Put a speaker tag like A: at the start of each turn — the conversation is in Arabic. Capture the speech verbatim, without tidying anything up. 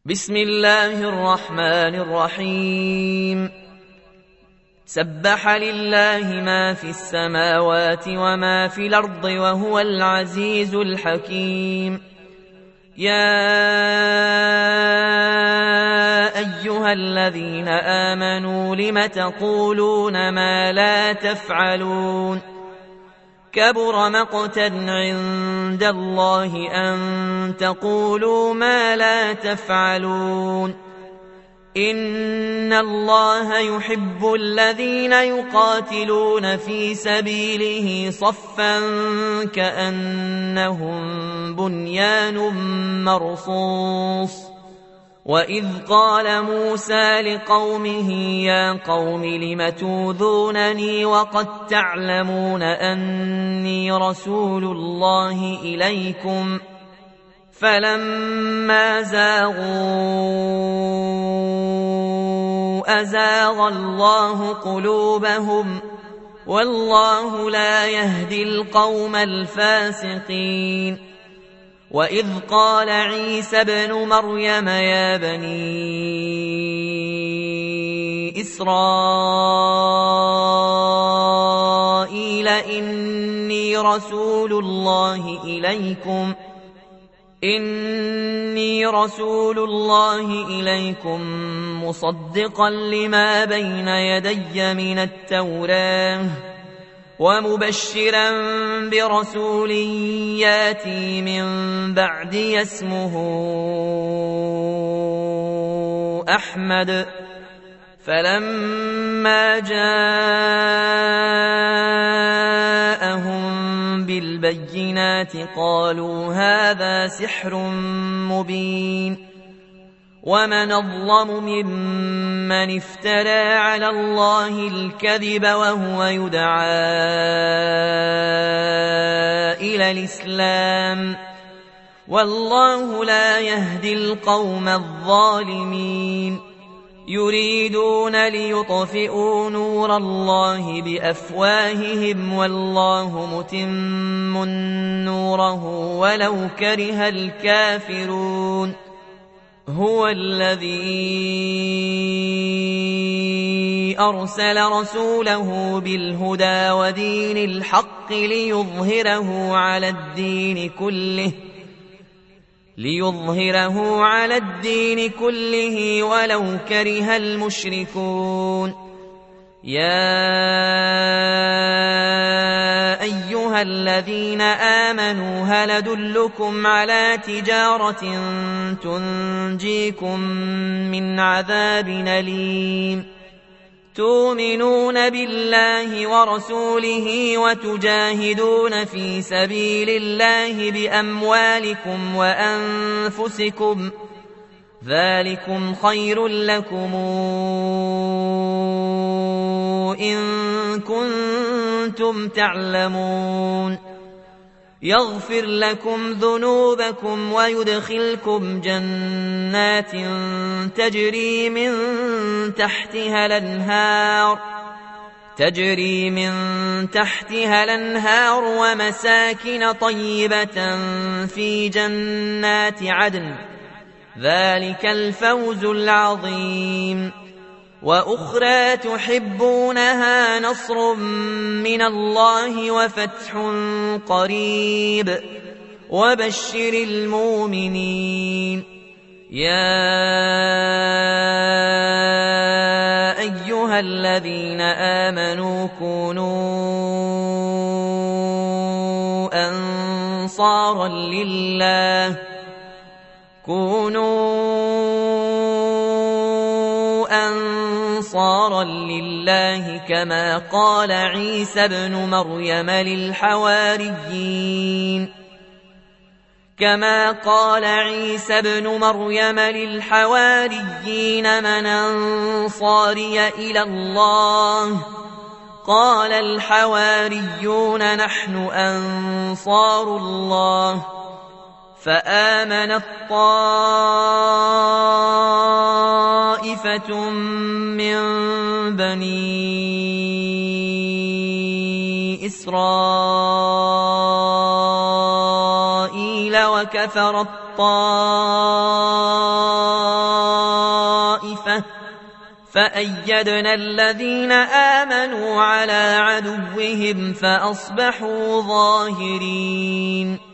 A: بسم الله الرحمن الرحيم. سبح لله ما في السماوات وما في الأرض وهو العزيز الحكيم. يا أيها الذين آمنوا لم تقولون ما لا تفعلون؟ كبر مقتا عند الله أن تقولوا ما لا تفعلون. إن الله يحب الذين يقاتلون في سبيله صفا كأنهم بنيان مرصوص. وإذ قال موسى لقومه يا قوم لم توذونني وقد تعلمون أني رسول الله إليكم فلما زاغوا أزاغ الله قلوبهم والله لا يهدي القوم الفاسقين. وإذ قال عيسى ابن مريم يا بني إسرائيل إني رسول الله إليكم إني رسول الله إليكم مصدقا لما بين يدي من التوراة ومبشرا برسول ياتي من بعدي اسمه أحمد. فلما جاءهم بالبينات قالوا هذا سحر مبين. ومن أظلم ممن افترى على الله الكذب وهو يدعى إلى الإسلام والله لا يهدي القوم الظالمين. يريدون ليطفئوا نور الله بأفواههم والله متم نوره ولو كره الكافرون. هو الذي أرسل رسوله بالهدى ودين الحق ليظهره على الدين كله ليظهره على الدين كله ولو كره المشركون. يا أيها الذين آمنوا هل أدلكم على تجارة تنجيكم من عذاب أليم؟ تؤمنون بالله ورسوله وتجاهدون في سبيل الله بأموالكم وأنفسكم ذلكم خير لكم إن كنتم تعلمون. يغفر لكم ذنوبكم ويدخلكم جنات تجري من تحتها الأنهار تجري من تحتها الأنهار ومساكن طيبة في جنات عدن ذلك الفوز العظيم. وأخرى تحبونها نصر من الله وفتح قريب وبشر المؤمنين. يا أيها الذين آمنوا كونوا أنصارا لله كونوا أنصارا لله كما قال عيسى ابن مريم للحواريين كما قال عيسى ابن مريم للحواريين من أنصاري إلى الله؟ قال الحواريون نحن أنصار الله. فآمنت طائفة من بني إسرائيل وكفر الطائفة طائفة فأيدنا الذين آمنوا على عدوهم فأصبحوا ظاهرين